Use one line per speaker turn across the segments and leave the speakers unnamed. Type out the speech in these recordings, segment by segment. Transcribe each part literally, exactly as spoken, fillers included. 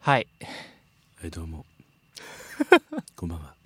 はい、
はい、どうもこんばんは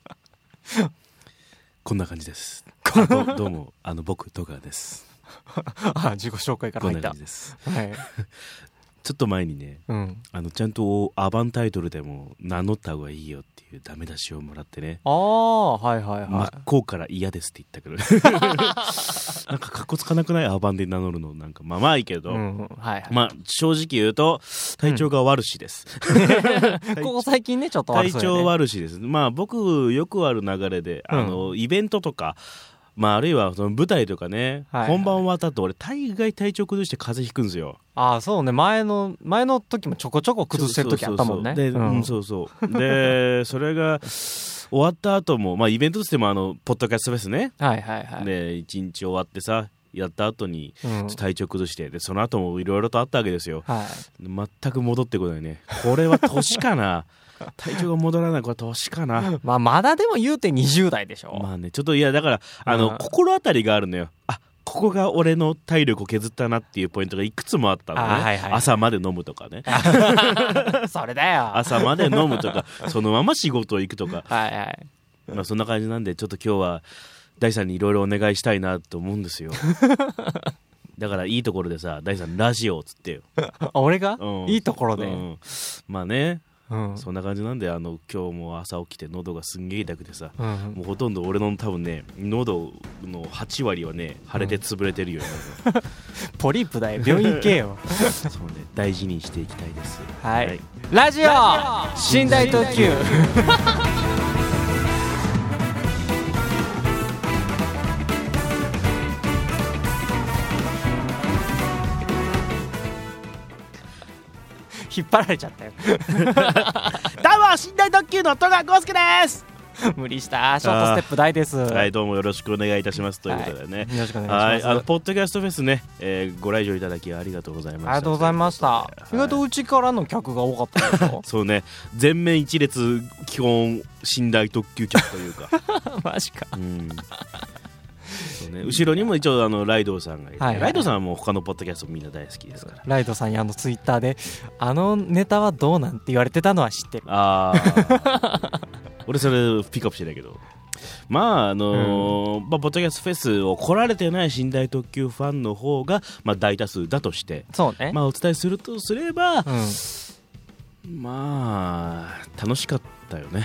こんな感じですど, どうもあの僕戸川です
あ、自己紹介から入った。こんな感じです、はい、
ちょっと前にね、うん、あのちゃんとアバンタイトルでも名乗った方がいいよっていうダメ出しをもらってね。
ああ、はいはいはい。
真っ向から嫌ですって言ったけどなんかかっこつかなくない？アバンで名乗るのなんかまあまあいいけど、うんうんはいはい、まあ正直言うと体調が悪しです、
うん、ここ最近ねちょっと悪そうやね。
体調悪しです。まあ僕よくある流れで、あの、うん、イベントとかまあ、あるいはその舞台とかね、はいはい、本番終わった後俺大概体調崩して風邪ひくんですよ。
ああそうね、前の前の時もちょこちょこ崩してる時あったもんね。
で、うん、そうそうでそれが終わった後もまあイベントとしてもあのポッドキャストフェスね、はいはいはい、で一日終わってさやった後に体調崩して、でその後もいろいろとあったわけですよ、はい、全く戻ってこないね。これは年かな体調が戻らない、これ年かな
まあまだでも言うてにじゅう代でしょ。
まあね、ちょっといやだからあの、うん、心当たりがあるのよ。あ、ここが俺の体力を削ったなっていうポイントがいくつもあったのね、はいはい、朝まで飲むとかね
それだよ、
朝まで飲むとかそのまま仕事行くとかはいはい、まあ、そんな感じなんでちょっと今日は大さんにいろいろお願いしたいなと思うんですよだからいいところでさ、大さんラジオっつってよ
俺が、うん、いいところで、
うん、まあね、うん、そんな感じなんで、あの今日も朝起きて喉がすんげえ痛くてさ、うん、もうほとんど俺の多分ね喉のはち割はね腫れて潰れてるよ、うん、
ポリープだよ、病院行けよ
そうね、大事にしていきたいです。
はい、はい、ラジオ寝台特急引っ張られちゃったよどうも
寝台特急の戸川浩介です
無理した。ショートステップ大です。
はい、どうもよろしくお願いいたしますということでね、はい、
よろしくお願いします。
はい、あのポッドキャストフェスね、えー、ご来場いただきありがとうございました。
ありがとうございました、はい、意外とうちからの客が多かったですよ
そうね、全面一列基本寝台特急客というか
マジか、うん
そうね、後ろにも一応あのライドさんがいて、はいはい、ライドさんはもう他のポッドキャストみんな大好きですから。
ライドさんにあのツイッターであのネタはどうなんて言われてたのは知ってる。
あ俺それピックアップしてないけど、まああのーうんまあ、ポッドキャストフェスを来られてない寝台特急ファンの方が、まあ、大多数だとして、
そうね、
まあ、お伝えするとすれば、うん、まあ楽しかったよね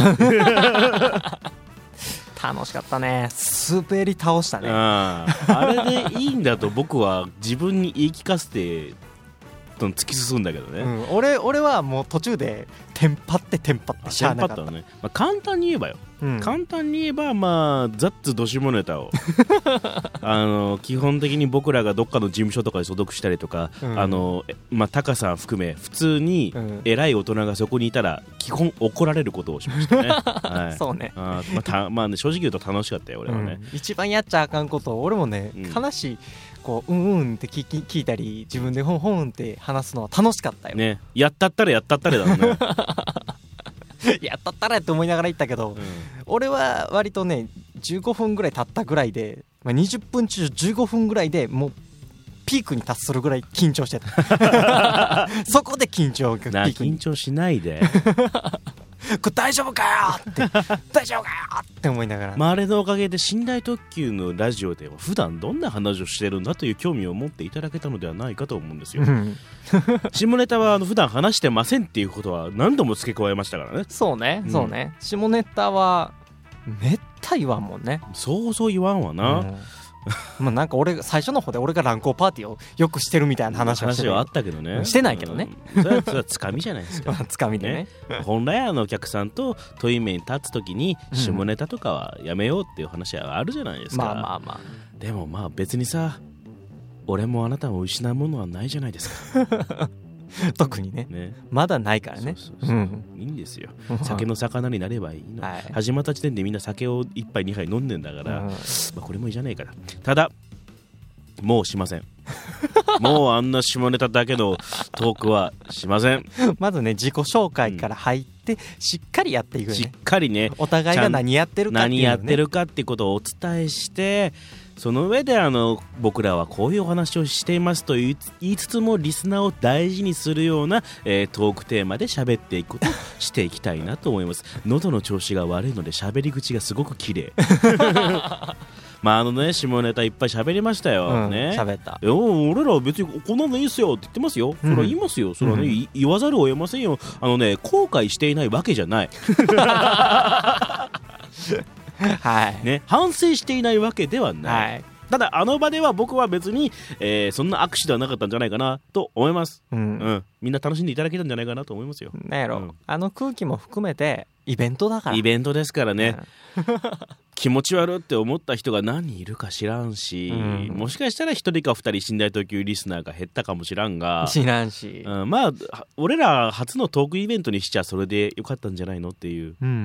楽しかったね。スープエリ倒したね。
あ, あれでいいんだと僕は自分に言い聞かせて突き進んだけどね、うん、
俺, 俺はもう途中でテンパってテンパってしゃあなかった、
ね、まあ、簡単に言えばよ、うん、簡単に言えばまあザッツドシモネタをあの基本的に僕らがどっかの事務所とかで所属したりとか、うん、あのまあ、タカさん含め普通に偉い大人がそこにいたら基本怒られることをしましたね、はい、
そうね、
あ、まあたまあね、正直言うと楽しかったよ俺はね、
うん、一番やっちゃあかんことを俺もね、うん、話こううんうんって聞き聞いたり自分でほんほんって話すのは楽しかったよ
ね。やったったらやったったらだもんね
やったったらって思いながら言ったけど、うん、俺は割とねじゅうごふんぐらい経ったぐらいで、まあ、にじゅっぷん中じゅうごふんぐらいでもうピークに達するぐらい緊張してたそこで緊張が
な緊張しないで
これ大丈夫かよって大丈夫かよって思いながら、
まあ、あれのおかげで寝台特急のラジオでは普段どんな話をしてるんだという興味を持っていただけたのではないかと思うんですよ、うん、下ネタはあの普段話してませんっていうことは何度も付け加えましたからね。
そうね、うん、そうね、下ネタはめった言わんもんね。
そうそう言わんわな、うん
まあなんか俺最初の方で俺が乱交パーティーをよくしてるみたいな話はしてる、
話はあったけどね、
してないけどね、
うん、それはそれはつかみじゃないですか
つかみで ね,
ね本来あのお客さんと対面に立つときに下ネタとかはやめようっていう話はあるじゃないですか、
まあまあまあ、
でもまあ別にさ俺もあなたも失うものはないじゃないですか
特に ね, ねまだないからね。
そうそうそう、うん、いいんですよ酒の魚になればいいの、はい、始まった時点でみんな酒をいっぱいにはい飲んでんだから、うんまあ、これもいいじゃないから。ただもうしませんもうあんな下ネタだけのトークはしません
まずね自己紹介から入って、うん、しっかりやっていくね。
しっかりね
お互いが何やってるかっていう、ね、
何やってるかっていうことをお伝えしてその上であの僕らはこういうお話をしていますと言い、言いつつもリスナーを大事にするような、えー、トークテーマで喋っていくことをしていきたいなと思います。喉の調子が悪いので喋り口がすごく綺麗まああのね、下ネタいっぱい喋りましたよ、うん、ね、
喋った。
俺ら別にこんなのいいっすよって言ってますよ、うん、それは言いますよ、それはね、うん、言わざるを得ませんよ。あのね、後悔していないわけじゃないはいね、反省していないわけではない、はい、ただあの場では僕は別に、えー、そんな握手ではなかったんじゃないかなと思います、うんうん、みんな楽しんでいただけたんじゃないかなと思いますよ。
なんやろ、うん、あの空気も含めてイベントだから、
イベントですからね、うん、気持ち悪って思った人が何人いるか知らんし、うん、もしかしたらひとりかふたり寝台特急リスナーが減ったかもしらんが
知らんし、
うん、まあ俺ら初のトークイベントにしちゃそれでよかったんじゃないのっていう、うんうん、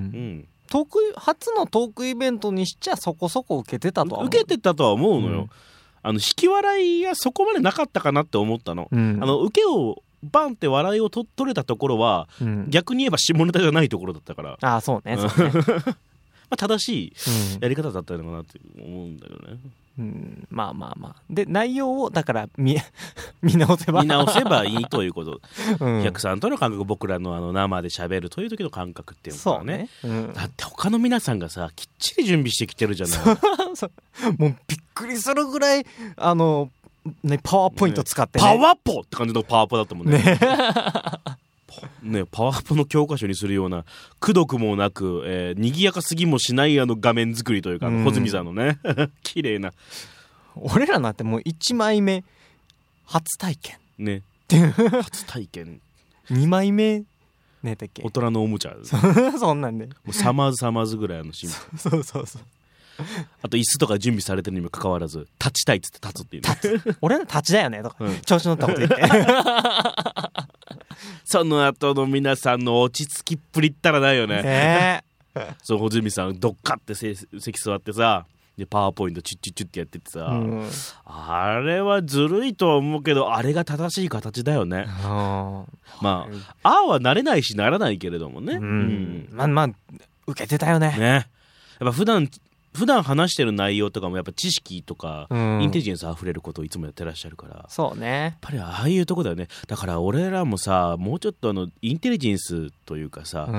トーク初のトークイベントにしちゃそこそこ受けてたとは思う。
受けてたとは思うのよ、うん、あの引き笑いがそこまでなかったかなって思ったの、うん、あの受けをバンって笑いをと取れたところは、うん、逆に言えば下ネタじゃないところだったから、
ああそうね、そうね
まあ正しいやり方だったのかなって思うんだけどね、
うん、まあまあまあで内容をだから見, 見直せば
見直せばいいということ、うん、お客さんとの感覚、僕らのあの生で喋るという時の感覚っていうのかね、そうね、うん、だって他の皆さんがさきっちり準備してきてるじゃない
もうびっくりするぐらいあのね、パワーポイント使ってね、
パワポって感じのパワポだったもんねねね、パワポの教科書にするようなくどくもなく、えー、賑やかすぎもしないあの画面作りというか、穂積さんのね綺麗な、
俺らなんてもういちまいめ初体験
ね初体験
にまいめねだっけ、
大人のおもちゃ
そんなんで、ね、
もうサマーズサマーズぐらいのシーン
そうそうそう
あと椅子とか準備されてるにもかかわらず立ちたいっつって立つっていう、ね、
立つ俺ら立ちだよねとか、うん、調子乗ったこと言って
その後の皆さんの落ち着きっぷりったらないよね、えー、そう穂積さんどっかって席座ってさでパワーポイントチュッチュッチュッってやっててさ、うん、あれはずるいとは思うけどあれが正しい形だよね。あまあああはなれないしならないけれどもね、うんうん、
まあまあ受けてたよね。
ねやっぱ普段普段話してる内容とかもやっぱ知識とか、うん、インテリジェンスあふれることをいつもやってらっしゃるから、
そうね、やっ
ぱりああいうとこだよね。だから俺らもさもうちょっとあのインテリジェンスというかさ、うん、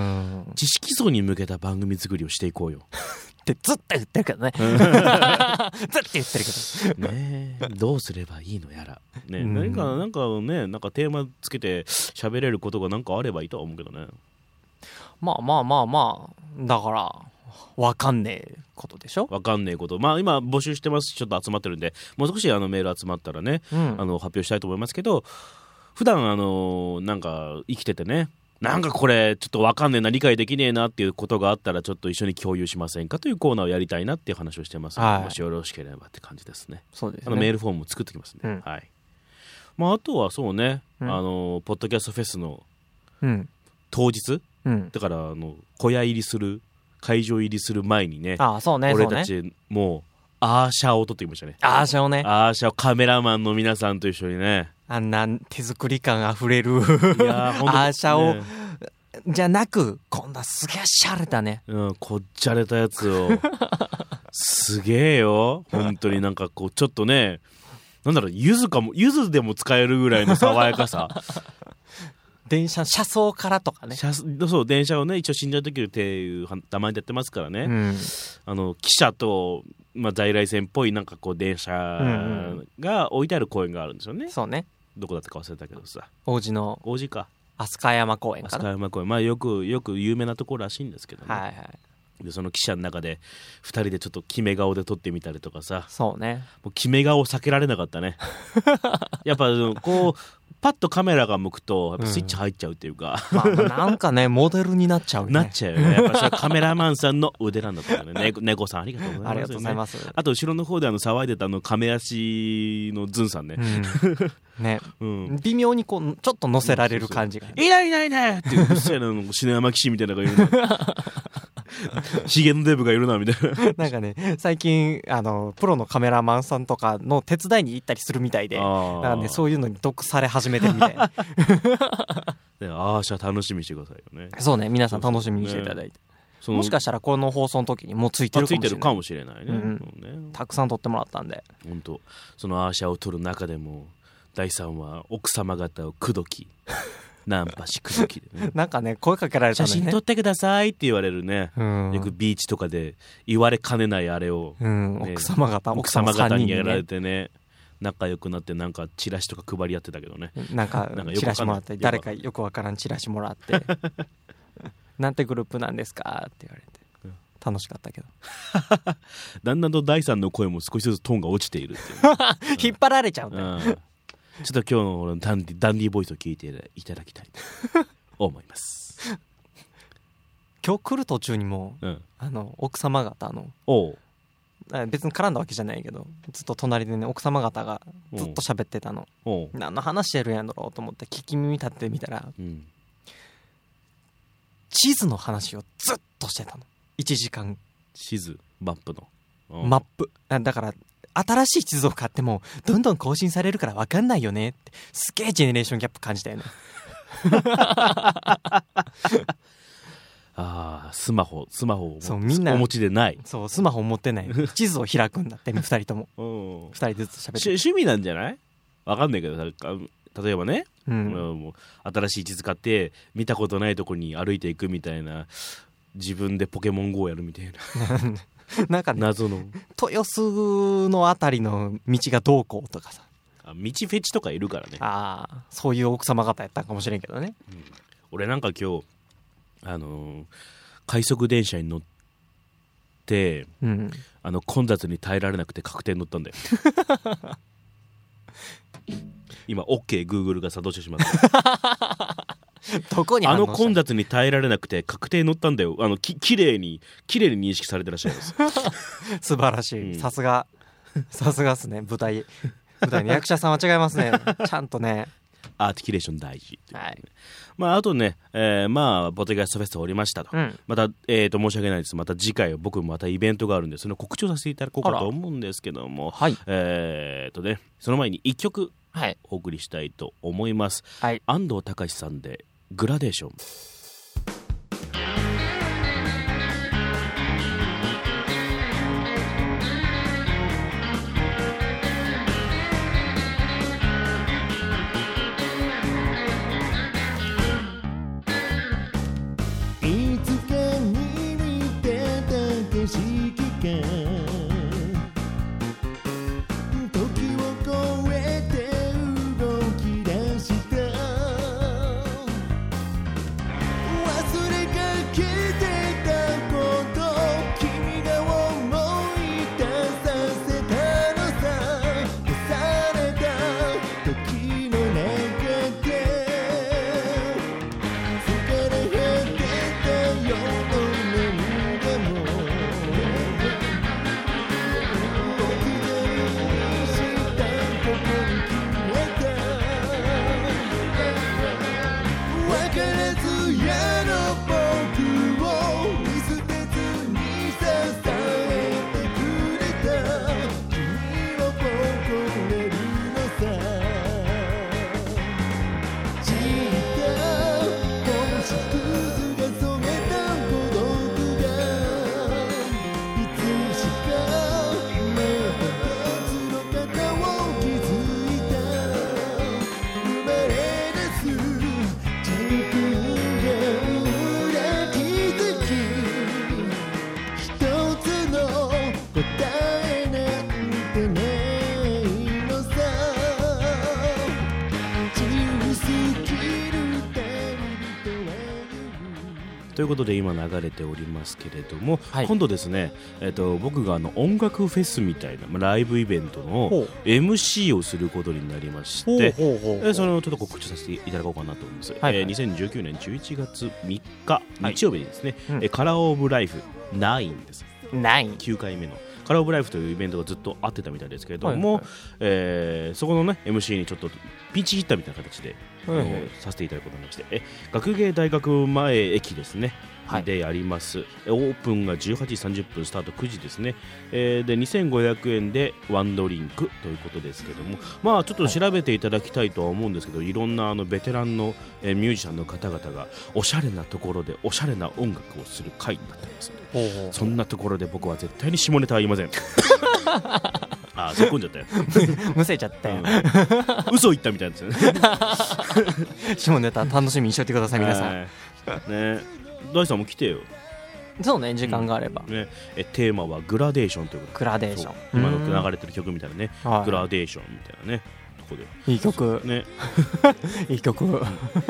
知識層に向けた番組作りをしていこうよ
ってずっと言ってるけどねずっと言ってるけど
ねえどうすればいいのやら、ね、うん、何かなんかねなんかテーマつけて喋れることがなんかあればいいとは思うけどね。
まあまあまあまあだからわかんねえことでしょ。
わかんねえこと、まあ今募集してます。ちょっと集まってるんでもう少しあのメール集まったらね、うん、あの発表したいと思いますけど、普段あのなんか生きててねなんかこれちょっとわかんねえな理解できねえなっていうことがあったらちょっと一緒に共有しませんかというコーナーをやりたいなっていう話をしてますので、はい、もしよろしければって感じですね。
そうですね、
あのメールフォームも作ってきますね、うん、はい。まああとはそうね、うん、あのポッドキャストフェスの当日、うん、だからあの小屋入りする会場入りする前にね、
ああそうね、
俺たちもうアーシャを撮ってきましたね。
アーシャをね、
アーシャをカメラマンの皆さんと一緒にね、
あんな手作り感あふれるいやアーシャを、ね、じゃなく今度はすげえシャレたね、
うん、こっちゃれたやつをすげえよ本当になんかこうちょっとねなんだろう柚子かも柚子でも使えるぐらいの爽やかさ
電車車窓からとかね、
そう電車をね一応死んじゃう時っていうたまにやってますからね、うん、あの汽車と、まあ、在来線っぽいなんかこう電車が置いてある公園があるんですよね、うんうん、
そうね、
どこだったか忘れたけどさ、
王子の
王子か
飛鳥山公園かな、
飛鳥山公園、まあよくよく有名なところらしいんですけどね、はいはい、でその汽車の中でふたりでちょっと決め顔で撮ってみたりとかさ、
そうね、
もう決め顔避けられなかったねやっぱこうパッとカメラが向くとやっぱスイッチ入っちゃうっていうか、
うん、まあなんかねモデルになっちゃうね
なっちゃうよね、やっぱそれはカメラマンさんの腕なんだと思うね猫さんありがとうございます、ね、
ありがとうございます。
あと後ろの方であの騒いでたあの亀足のズンさんね、
うん、ね、うん、微妙にこうちょっと乗せられる感じが、ね、
いないいないいないっていううっせえなの篠山騎士みたいなのがいるなヒゲのデブがいるなみたいな
なんかね最近あのプロのカメラマンさんとかの手伝いに行ったりするみたいで、だからねそういうのに毒され始めてるみたいな
あーしゃ楽しみにしてくださいよね。
そうね、皆さん楽しみにしていただいて、 もしかしたらこの放送の時にもうついてるかもしれない。
ついてるかもしれないね、うん
うんね、たくさん撮ってもらったんで。
本当そのアーシャを撮る中でも大さんは奥様方を口説きナンパし口説きで、ね、
なんかね声かけられたんでね、
写真撮ってくださいって言われるね、うん、よくビーチとかで言われかねないあれを、
うんね、奥様方
奥様方にやられてね仲良くなってなんかチラシとか配り合ってたけどね、
なんかチラシもらって誰かよくわからんチラシもらってなんてグループなんですかって言われて楽しかったけど
だんだんと第三の声も少しずつトーンが落ちているっていう
引っ張られちゃうんだよ、うん、
ちょっと今日のダンディ、ダンディボイスを聞いていただきたいと思います
今日来る途中にも、うん、あの奥様方のおう別に絡んだわけじゃないけどずっと隣でね奥様方がずっと喋ってたの。何の話してるんやろうと思って聞き耳立ててみたら、うん、地図の話をずっとしてたの。いちじかん。
地図マップ
のマップだから新しい地図を買ってもどんどん更新されるから分かんないよねって、すげえジェネレーションギャップ感じたよね
ああスマホスマホをそうみんなお持ちでない。
そうスマホを持ってない地図を開くんだってふたりともふたりずつ喋って
趣味なんじゃない？わかんないけど例えばね、うん、もう新しい地図買って見たことないとこに歩いていくみたいな、自分でポケモン ゴー やるみたいな
なんかね
謎の
豊洲のあたりの道がどうこうとかさ、
道フェチとかいるからね。
ああそういう奥様方やったかもしれんけどね、うん、
俺なんか今日あのー、快速電車に乗って、うん、あの混雑に耐えられなくて確定に乗ったんだよ今 OK Google が作動してしまった
どこに
あの混雑に耐えられなくて確定乗ったんだよ。あのききれいにきれいに認識されてらっしゃいます
素晴らしい、さすがさすがっすね。舞台舞台の役者さんは違いますねちゃんとね
アーティキュレーション大事、ね、はい。まああとね、えー、まあポッドキャストフェストおりましたと、うん、また、えー、と申し訳ないです。また次回僕もまたイベントがあるんでその告知をさせていただこうかと思うんですけども、はい、えーとねその前にいっきょくお送りしたいと思います、はい、安藤隆さんでグラデーション。ということで今流れておりますけれども、はい、今度ですね、えー、と僕があの音楽フェスみたいな、まあ、ライブイベントの エムシー をすることになりまして、それをちょっと告知させていただこうかなと思います、はいはい。えー、にせんじゅうきゅうねんじゅういちがつみっか、はい、日曜日にですね、うん、カラーオブライフナインです。
ナイン
きゅうかいめのカラーオブライフというイベントがずっとあってたみたいですけれども、はいはい、えー、そこのね エムシー にちょっとピンチヒッターみたいな形でえー、させていただくことになりまして、え学芸大学前駅ですね、はい、でやります。オープンがじゅうはちじさんじゅっぷん、スタートくじですね、えー、でにせんごひゃくえんでワンドリンクということですけども、まあちょっと調べていただきたいとは思うんですけど、いろんなあのベテランの、えー、ミュージシャンの方々がおしゃれなところでおしゃれな音楽をする会になっていますので、ほうほうほう、そんなところで僕は絶対に下ネタは言いませんあー、突っ込んじゃったよ
むせちゃったよ、
うん、嘘言ったみたいですよね
下ネタ楽しみにしといてください皆さん、
えー、ね、大さんも来てよ。
そうね、時間があれば、
うんね、えテーマはグラデーションということで、
グラデーション、
今の流れてる曲みたいなね、グラデーションみたいなねとこで
いい曲
ね
いい曲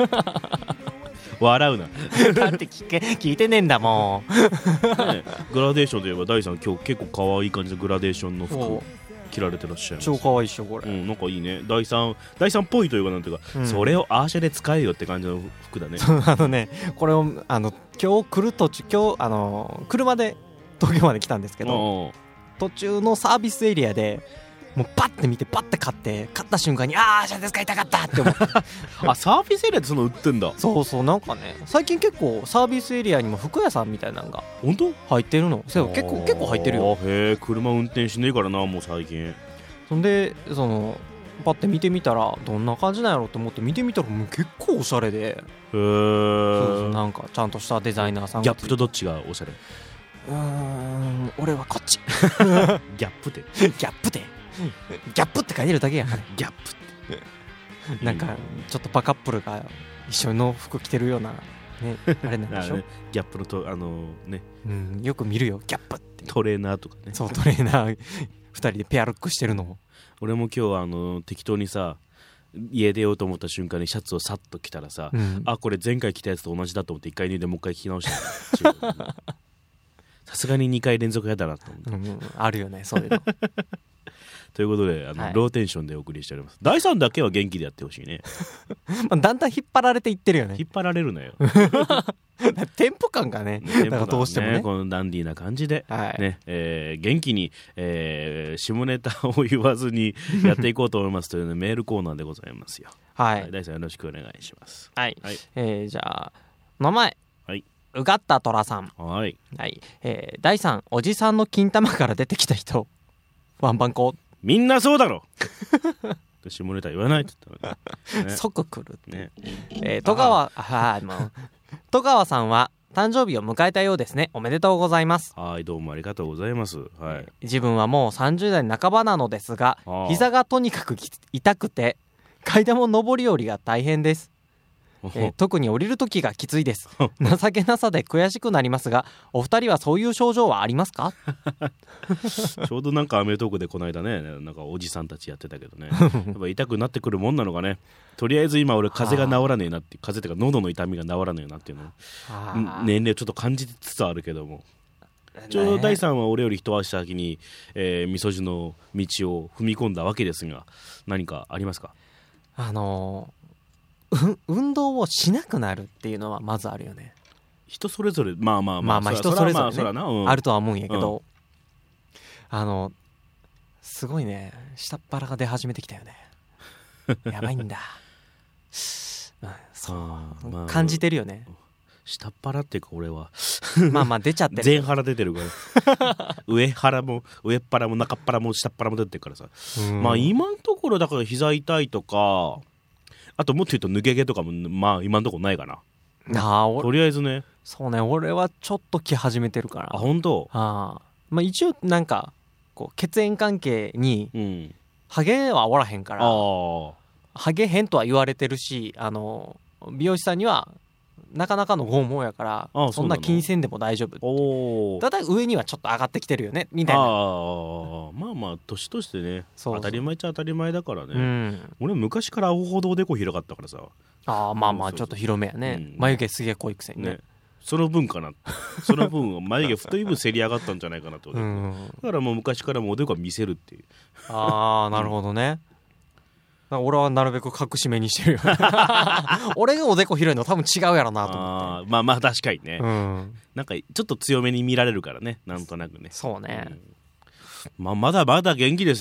笑うな
だって聞け聞いてねえんだもん、
ね、グラデーションといえば大さん今日結構可愛い感じのグラデーションの服を着られてらっしゃいます。
超可愛いっしょこれ、
うん、なんかいいね、大さん大さんっぽいというかなんていうか、うん、それをアーシャで使えよって感じの服だね。
あのね、これをあの今日来る途中、今日あの車で東京まで来たんですけど、途中のサービスエリアでもうパッて見てパッて買って、買った瞬間にあーシャで使いたかったって思って
あ、サービスエリアでその売ってんだ。
そうそう、なんかね最近結構サービスエリアにも服屋さんみたいなのが
本当
入ってるの。そう結構結構入ってるよ。
へえ、車運転しねえからなもう最近。
そんでそのパッて見てみたらどんな感じなんやろうと思って見てみたらもう結構おしゃれで、へえ、そうそう、なんかちゃんとしたデザイナーさんが。
ギャップとどっちがおしゃれ？
うーん、俺はこっち
ギャップで
ギャップでギャップって書いてるだけやから
ギャップって
なんかちょっとバカップルが一緒の服着てるようなね、あれなんでしょね、
ギャップのとあのね、
うん、よく見るよギャップって
トレーナーとかね。
そう、トレーナーふたりでペアルックしてるのを。
俺も今日あの適当にさ家出ようと思った瞬間にシャツをさっと着たらさ、うん、あ、これ前回着たやつと同じだと思って一回脱いでもう一回着直したさすがににかい連続やだなと思って、
うんうん、あるよねそういうの
ということであの、はい、ローテンションでお送りしております。だいさんだけは元気でやってほしいね
まあだんだん引っ張られていってるよね。
引っ張られるなよ
テンポ感がね、だからどうしてもね
このダンディーな感じで、
はい
ねえー、元気に、えー、下ネタを言わずにやっていこうと思いますという、ね、メールコーナーでございますよ。
はい、
はい、大さんよろしくお願いします。
はい、はい、えー、じゃあ名前、はい、うがったトラさん、
はい、はい、
えー、大さん、おじさんの金玉から出てきた人ワンバンコ。
みんなそうだろ下ネタ言わないって言ったら、ね、
即来るね。えー、戸川ああもう戸川さんは誕生日を迎えたようですね。おめでとうございます。
はい、どうもありがとうございます。はい、
自分はもうさんじゅう代半ばなのですが、膝がとにかく痛くて階段も上り下りが大変です。えー、特に降りる時がきついです。情けなさで悔しくなりますが、お二人はそういう症状はありますか？
ちょうどなんかアメトークでこの間ね、なんかおじさんたちやってたけどねやっぱ痛くなってくるもんなのかね。とりあえず今俺風邪が治らねえなって風邪っていうか喉の痛みが治らねえなっていうの年齢ちょっと感じつつあるけども、ちょうど第三は俺より一足先に、えー、みそじの道を踏み込んだわけですが、何かありますか？
あのー運動をしなくなるっていうのはまずあるよね。
人それぞれまあまあ
まあまあ人それぞれね、
まあうん、
あるとは思うんやけど、うん、あのすごいね、下っ腹が出始めてきたよねやばいんだ、うん、そう、まあ、感じてるよね。
下っ腹っていうか俺は
まあまあ出ちゃってる、
前腹出てるから上腹も上っ腹も中っ腹も下っ腹も出てるからさ、まあ今のところだから膝痛いとか、あともっと言うと抜け毛とかもまあ今のところないかな。
あー、
とりあえずね。
そうね、俺はちょっと来始めてるから。
あ、本当？
あ、まあ一応なんかこう血縁関係に、うん、ハゲはおらへんから、あ、ハゲへんとは言われてるし、あの美容師さんにはなかなかの拷問やから、あ、そんな気にせんでも大丈夫。お、ただ上にはちょっと上がってきてるよねみたいな。
あ、まあまあ年としてね、そうそう、当たり前っちゃ当たり前だからね、うん、俺昔からアホほどおでこ広かったからさ。あ、
まあまあちょっと広めやね、うん、眉毛すげえ濃いくせに ね, ね
その分かなその分眉毛太い分せり上がったんじゃないかなと、うん、だからもう昔からもうおでこは見せるっていう。
ああ、なるほどね、うん、俺はなるべく隠し目にしてるよ俺がおでこ広いの多分違うやろなと思って。
あ、まあまあ確かにね、うん、なんかちょっと強めに見られるからね、なんとなくね。
そうね、
うん、まあ、まだまだ元気ですよ。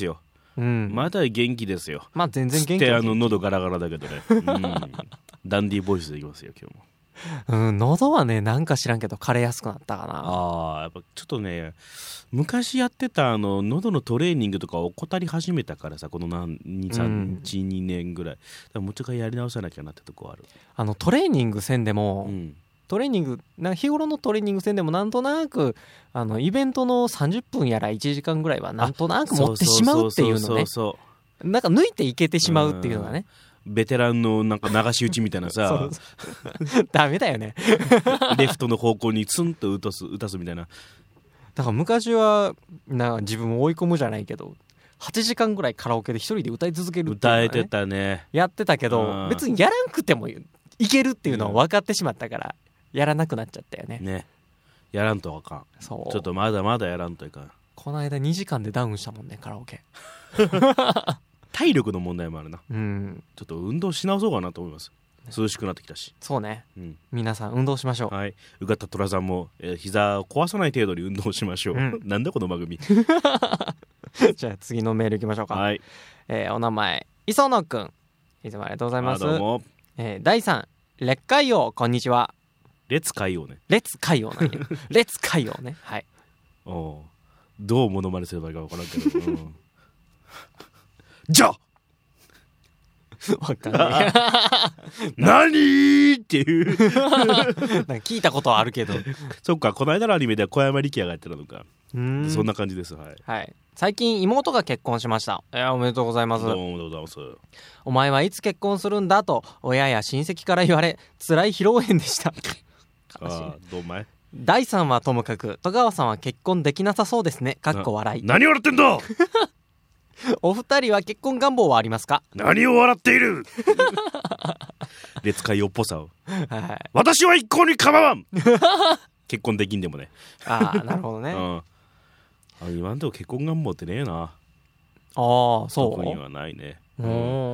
うん、
まだ元気ですよ。
まあ全然元気
ってあの喉ガラガラだけどね、うん、ダンディーボイスでいきますよ今日も。
うん、喉はねなんか知らんけど枯れやすくなったかな。
ああやっぱちょっとね昔やってたあの喉のトレーニングとかを怠り始めたからさこの何にさんいちにねんぐらいだからもう一回やり直さなきゃなってとこある。
あのトレーニングせんでも、うん、トレーニングな日頃のトレーニングせんでもなんとなくあのイベントのさんじゅっぷんやらいちじかんぐらいはなんとなく持ってしまうっていうのね。なんか抜いていけてしまうっていうのがね、
ベテランのなんか流し打ちみたいなさ
そうそうダメだよね
レフトの方向にツンと打たす打たすみたいな。
だから昔はな自分を追い込むじゃないけどはちじかんぐらいカラオケで一人で歌い続けるっていうの、ね、
歌えてたね
やってたけど別にやらんくてもいけるっていうのを分かってしまったからやらなくなっちゃったよね。
ねやらんとあかん。そうちょっとまだまだやらんといかん。
この間にじかんでダウンしたもんねカラオケ
体力の問題もあるな、
うん、
ちょっと運動し直そうかなと思います。涼しくなってきたし。
そうね、うん、皆さん運動しましょう。
はい、うがった虎さんも、えー、膝を壊さない程度に運動しましょう、うん、なんだこの番組
じゃあ次のメールいきましょうか。
はい、
えー、お名前磯野くんいつもありがとうございます。
どうも、
えー、だいさん烈海王こんにちは。
烈海王ね。
烈海王なんや烈海王ね。はい。
おどうモノマネすればいいか分からんけど、うん、じゃあ
わかんない
何ーっていう
なんか聞いたことはあるけど
そっかこの間のアニメでは小山力也がやってたのか。うんそんな感じです。はい、
はい、最近妹が結婚しました。えー、おめでとうございます。
どうもおめでとうございます。
お前はいつ結婚するんだと親や親戚から言われ辛い披露宴でした
悲しい。あどうも
だいさんはともかく戸川さんは結婚できなさそうですねかっこ笑い。
何笑ってんだ
お二人は結婚願望はありますか。
何を笑っている烈海王っぽさを、はい、私は一向に構わん結婚できんでもね。
ああなるほどね、うん、
あ今んとこ結婚願望ってねえな。あ
あそう
特にはないね、うん、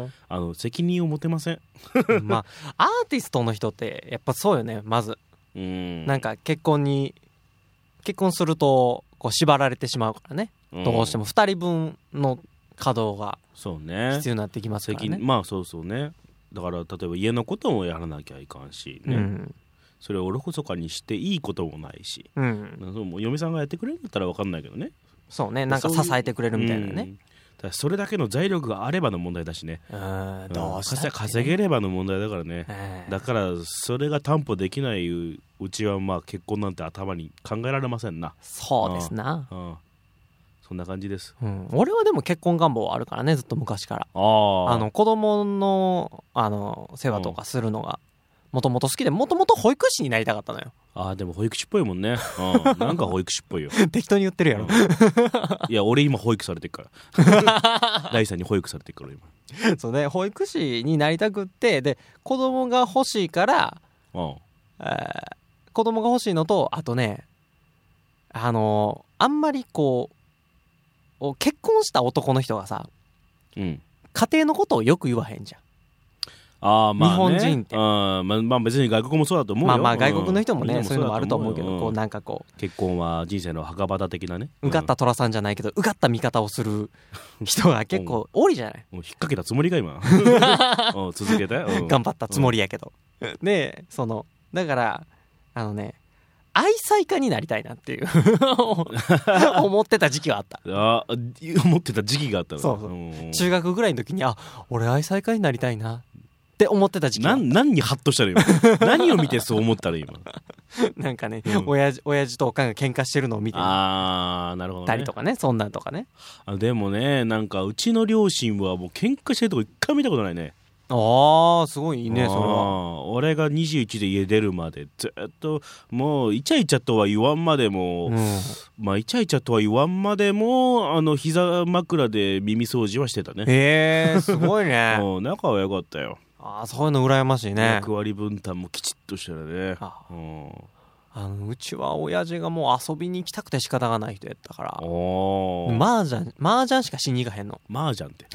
あの責任を持てません
まあアーティストの人ってやっぱそうよね。まずうんなんか結婚に結婚するとこう縛られてしまうからね、うん、どうしてもふたりぶんの稼働が必要になってきますからね。
まあそうそうね。だから例えば家のこともやらなきゃいかんしね、うん、それをおろそかにしていいこともないし、うん、もう嫁さんがやってくれるんだったら分かんないけどね。
そうねなんか支えてくれるみたいなね、うん、
だそれだけの財力があればの問題だしね。
うんどうしたってね
稼げればの問題だからね。だからそれが担保できないうちはまあ結婚なんて頭に考えられませんな。
そうですな、
うんうんそんな感じです、
うん、俺はでも結婚願望あるからねずっと昔から。ああの子供のあの世話とかするのがもともと好きでもともと保育士になりたかったのよ。
あでも保育士っぽいもんね、うん、なんか保育士っぽいよ
適当に言ってるやろ、うん、
いや俺今保育されてるから大さんに保育されてるから
今そうね保育士になりたくってで子供が欲しいから、うんえー、子供が欲しいのとあとねあのー、あんまりこう結婚した男の人がさ、うん、家庭のことをよく言わへんじゃん。
あまあね、
日本人って
あ、まあ、まあ別に外国もそうだと思うよ。
まあまあ外国の人もね、うん、そういうのもあると思うけど、うん、こうなんかこう
結婚は人生の墓場的なね
うがった寅さんじゃないけどうがった見方をする人が結構多いじゃない。
もう引っ掛けたつもりか今続けて、うん、
頑張ったつもりやけど、うん、でそのだからあのね愛妻家になりたいなっていう思ってた時期があった。
あ思ってた時期があったの。
そうそう、うん、中学ぐらいの時にあ俺愛妻家になりたいなって思ってた時期があった。
何にハッとしたの今何を見てそう思ったの今
なんかね、うん、親父親父とおかんが喧嘩してるのを見て
あーなるほどね
たりとかねそんなんとかね。
あでもねなんかうちの両親はもう喧嘩してるとこ一回見たことないね。
ああすごいいいねそれは。
俺がにじゅういちで家出るまでずっともうイチャイチャとは言わんまでも、うん、まあイチャイチャとは言わんまでもあの膝枕で耳掃除はしてたね。
へえすごいね
うん仲は良かったよ。
ああそういうの羨ましいね。
役割分担もきちっとしてるね。あ、うん、
あのうちは親父がもう遊びに行きたくて仕方がない人やったから麻雀麻雀しかしに行かへんの。
麻雀って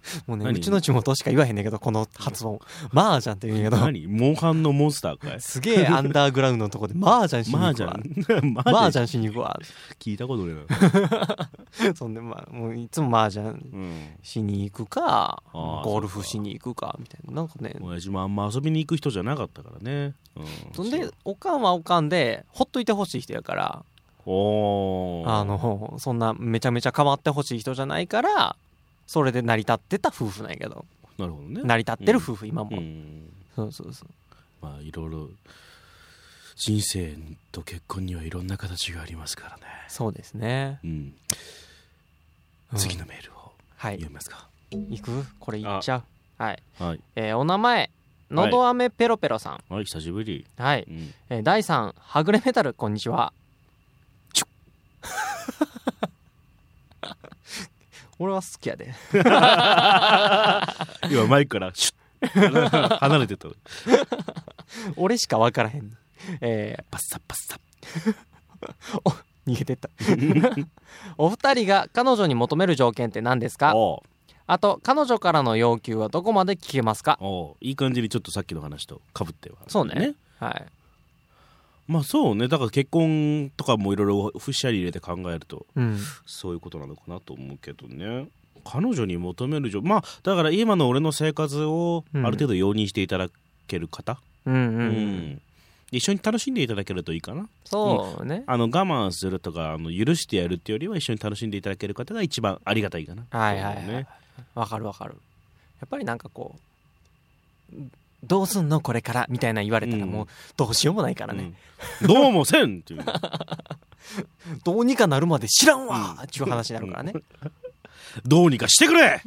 もうねうちの地元しか言わへんねんけどこの発音マージャンって言うんやけど
何モンハンのモンスターかい
すげえアンダーグラウンドのとこでマージャンしに行くわマージャンしに行くわ
聞いたことね
えなそんでまあもういつもマージャンしに行くか、うん、ゴルフしに行くかみたいななんかね
親父もあんま遊びに行く人じゃなかったからね、
うん、そんでおかんはおかんでほっといてほしい人やから
お
あのそんなめちゃめちゃ構ってほしい人じゃないからそれで成り立ってた夫婦なんやけど
なるほどね
成り立ってる夫婦、うん、今も、うん、そうそうそう
まあいろいろ人生と結婚にはいろんな形がありますからね
そうですね、
うんうん、次のメールを読みますか、
はい、いくこれいっちゃうはい、
はい
えー、お名前のど飴ペロペロさん
はい、はい、久しぶり
はい、うんえー、だいさんはぐれメタルこんにちは俺は好きやで
今マイクからシュッ離れてた
俺しか分からへん、えー、
パッサパッサ
お逃げてったお二人が彼女に求める条件って何ですか？あと彼女からの要求はどこまで聞けますか？
おいい感じにちょっとさっきの話と被っては
そう ね, ねはい
まあそうねだから結婚とかもいろいろふっしゃり入れて考えると、うん、そういうことなのかなと思うけどね彼女に求める条件まあだから今の俺の生活をある程度容認していただける方、うんうんうん、一緒に楽しんでいただけるといいかな
そうね、
うん、あの我慢するとかあの許してやるっていうよりは一緒に楽しんでいただける方が一番ありがたいかな
はいはいはい、ね、わかるわかるやっぱりなんかこうどうすんのこれからみたいな言われたらもうどうしようもないからね、
うん、どうもせんっていう
どうにかなるまで知らんわっていう話になるからね、うん、
どうにかしてくれ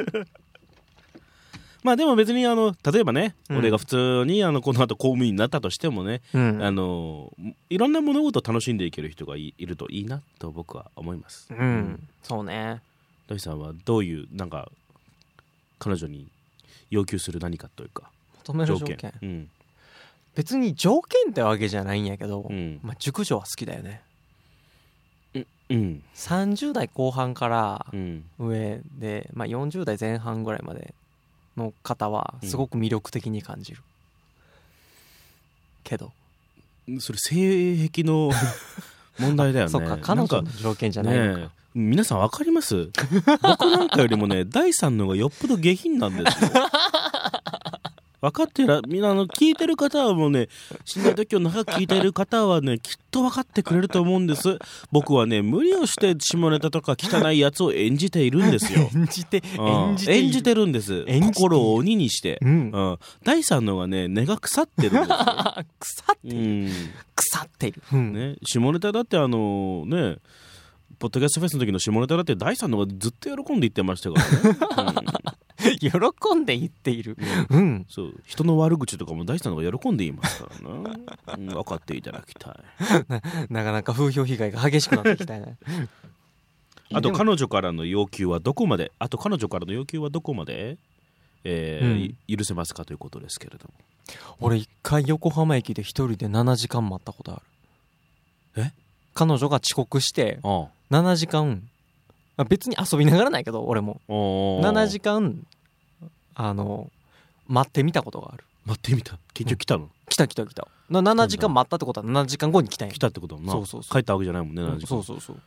まあでも別にあの例えばね、うん、俺が普通にあのこの後公務員になったとしてもね、うん、あのいろんな物事を楽しんでいける人が い, いるといいなと僕は思います、
うんうん、そうね
土井さんはどういうなんか彼女に要求する何かというか
求める条件、条件、うん、別に条件ってわけじゃないんやけど、うんまあ、熟女は好きだよね、うんうん、さんじゅう代後半から上で、まあ、よんじゅう代前半ぐらいまでの方はすごく魅力的に感じる、うん、けど
それ性癖の問題だよね
そっか彼女の条件じゃないのか、
ね、皆さん分かります僕なんかよりもねだいさんの方がよっぽど下品なんですよ分かってるみんなあの聞いてる方はもうね死んだ時を長く聞いてる方はねきっと分かってくれると思うんです僕はね無理をして下ネタとか汚いやつを演じているんですよ
演じて、
うん、演じて演じてるんです心を鬼にして、うんうん、だいさんの方がね根が腐ってるんですよ
腐ってる、うん、腐ってる、
うんね、下ネタだってあのねポッドキャストフェスの時の下ネタだってだいさんの方がずっと喜んで言ってましたからね、うん
喜んで言っている、うんうん、
そう人の悪口とかも大さんの方が喜んで言いますからな、うん、分かっていただきたい
な, なかなか風評被害が激しくなってきたいな
あと彼女からの要求はどこまであと彼女からの要求はどこまで、えーうん、許せますかということですけれども
俺一回横浜駅で一人でななじかん待ったことある
え
彼女が遅刻してななじかん別に遊びながらないけど俺もななじかんあの待ってみたことがある
待ってみた結局来たの、うん、
来た来た来たななじかん待ったってことはななじかんごに来たんや
来たってことはな
そうそうそう
帰ったわけじゃないもんねななじかん、
うん、そうそうそう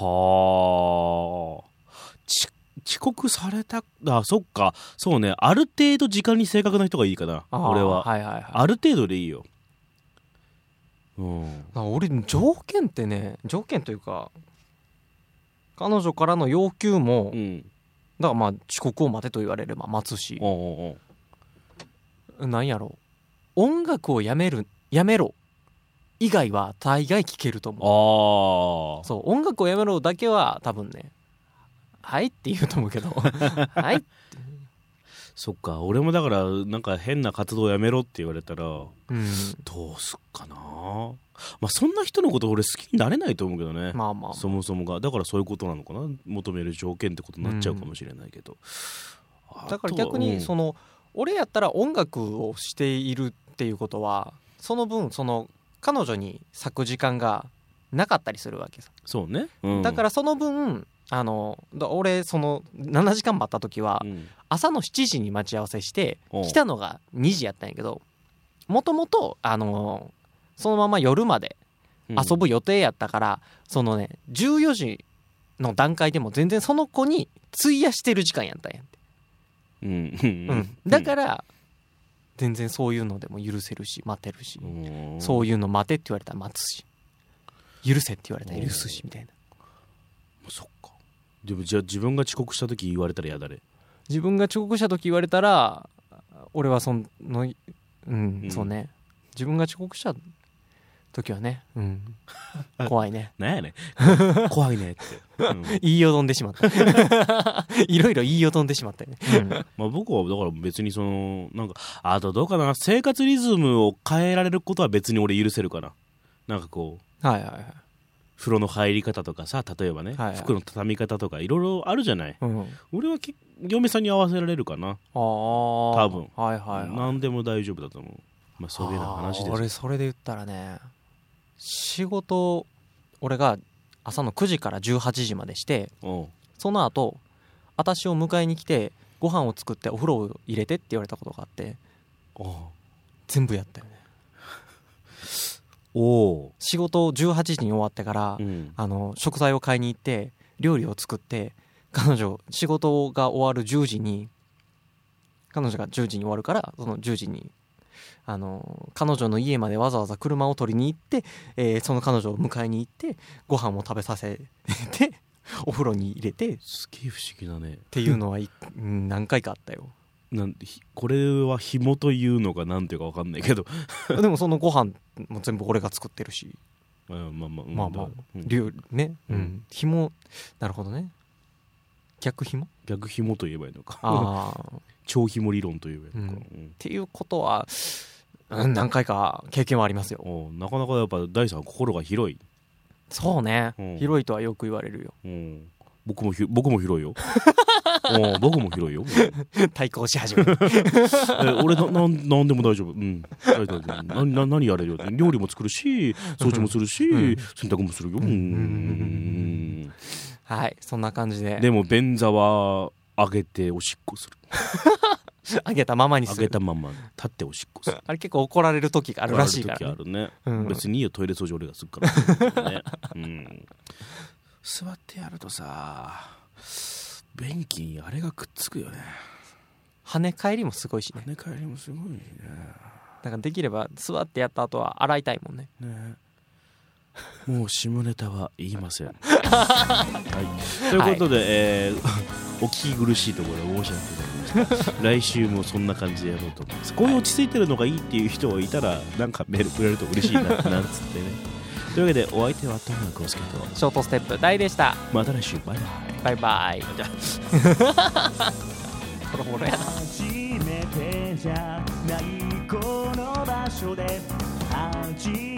はあ遅刻されたあそっかそうねある程度時間に正確な人がいいかな俺は、
はいはいはい、
ある程度でいいよ、うん、
俺条件ってね条件というか彼女からの要求も、うん、だからまあ遅刻を待てと言われれば待つし、おうおうおうなんやろ音楽をやめるやめろ以外は大概聞けると思う。あそう音楽をやめろだけは多分ねはいって言うと思うけどはいって
そっか俺もだからなんか変な活動をやめろって言われたら、うん、どうすっかなまあそんな人のこと俺好きになれないと思うけどね、まあまあ、そもそもがだからそういうことなのかな求める条件ってことになっちゃうかもしれないけど、
うん、だから逆にその、うん、俺やったら音楽をしているっていうことはその分その彼女に割く時間がなかったりするわけさ
そうね、
うん、だからその分あの俺そのななじかん待った時は、うん、朝のしちじに待ち合わせして来たのがにじやったんやけど、もともとあのそのまま夜まで遊ぶ予定やったから、うん、そのねじゅうよじの段階でも全然その子に費やしてる時間やったんやって、うんうん、だから全然そういうのでも許せるし待てるし、そういうの待てって言われたら待つし、許せって言われたら許すしみたいな。
そっか。でもじゃあ自分が遅刻した時言われたら嫌だね。
自分が遅刻した時言われたら俺はそのうん、うん、そうね、自分が遅刻した時はね、うん、怖いね。
なんやね怖いねって、
うん、言いよどんでしまったいろいろ言いよどんでしまったよね、うん、
まあ僕はだから別にそのなんかあとどうかな、生活リズムを変えられることは別に俺許せるかな。なんかこう、はいはいはい、風呂の入り方とかさ、例えばね、はいはい、服の畳み方とかいろいろあるじゃない、うん、俺は嫁さんに合わせられるかな。あ多分、はいはいはい、何でも大丈夫だと思う。まあそういう話です。
俺それで言ったらね、仕事俺が朝のくじからじゅうはちじまでして、その後私を迎えに来てご飯を作ってお風呂を入れてって言われたことがあって、全部やったよねお仕事じゅうはちじに終わってから、うん、あの食材を買いに行って料理を作って、彼女仕事が終わるじゅうじに、彼女がじゅうじに終わるからそのじゅうじにあの彼女の家までわざわざ車を取りに行って、えー、その彼女を迎えに行ってご飯を食べさせてお風呂に入れて、
すげえ不思議だね
っていうのは何回かあったよ。
なんこれは紐というのかなんていうか分かんないけど
でもそのご飯も全部俺が作ってるし、
まあまあまあ
まあまあ、うん、料ね、うんうん、紐なるほどね、逆紐
逆紐と言えばいいのか、あ超紐理論と言えばいいのか、
うんうん、っていうことは何回か経験はありますよ。
なかなかやっぱ大さん心が広い。
そうね、うん、広いとはよく言われるよ、うん、
僕もひ僕も広いよお僕も広いよ
対抗し始める
え俺なななんでも大丈夫、うん、大丈夫なな何やれるよ、料理も作るし掃除もするし、うん、洗濯もするよ、うんうん、
はい、そんな感じで。
でも便座は上げておしっこする
上げたままにする。
上げたまま立っておしっこする
あれ結構怒られる時があるらしいから、ね、
怒られる時あるね、うん、別にいいよトイレ掃除俺がするから、ねうん、座ってやるとさ便器にあれがくっつくよね。
跳ね返りもすごいしね。
跳ね返りもすごいね。
だからできれば座ってやった後は洗いたいもんね。ね
もう下ネタは言いません、はい、ということで、はいえー、お聞き苦しいところで申し訳ございません来週もそんな感じでやろうと思います。こういう落ち着いてるのがいいっていう人がいたらなんかメールくれると嬉しいななんつってねというわけでお相手はトムナコウスケと
ショートステップ大でした。
また来週バイ
バイバイバイこれほらやな初めてじゃないこの場所で初